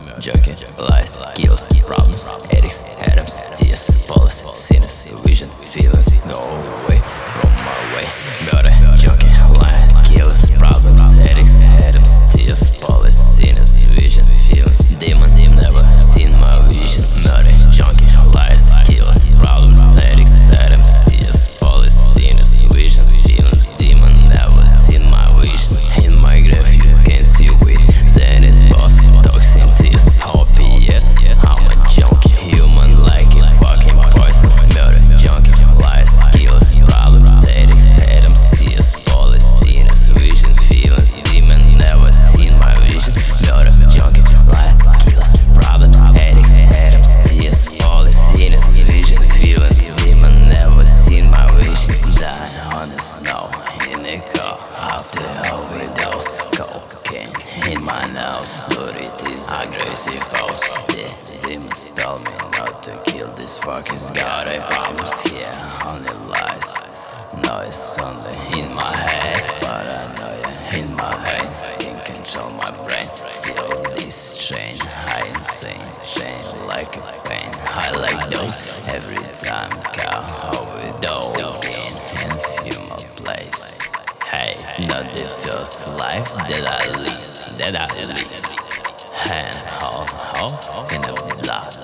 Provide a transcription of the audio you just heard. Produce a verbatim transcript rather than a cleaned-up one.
junkie, lies, kills, problems, addicts, atoms, tears, policy, sinners, vision, feelings, go away from my way. Murder, junkie, lies, kills, problems, addicts, atoms, tears, policy, sinners, vision, feelings, demon, never seen my vision. Murder, junkie, lies, kills, problems, addicts, atoms, tears, policy, sinners, vision, feelings, demon, never seen my vision. In my grave you can see with sadness, boss, toxin, tears, opiates. I'm a junkie, human like a fucking poison. Murder, junkie, lies, kills, problems, addicts, atoms, tears, policy, sinners, vision, feelings, demon, never seen my vision. Murder, junkie, lies, kills, problems, addicts, atoms, tears, policy, sinners, vision, feelings, demon, never seen my vision. Dying on the snow in a car after overdose, cocaine in my nose, but it is aggressive pose. The demons tell me not to kill this fucking got a problems here, only lies. Noise only in my head, paranoia in my vein, can control my brain. Still this train, I insane, chain like a pain. I like those every time cow overdose again and feel my place. Hey, not the first life that I live, that I live. Hand, hold, hold in the blood.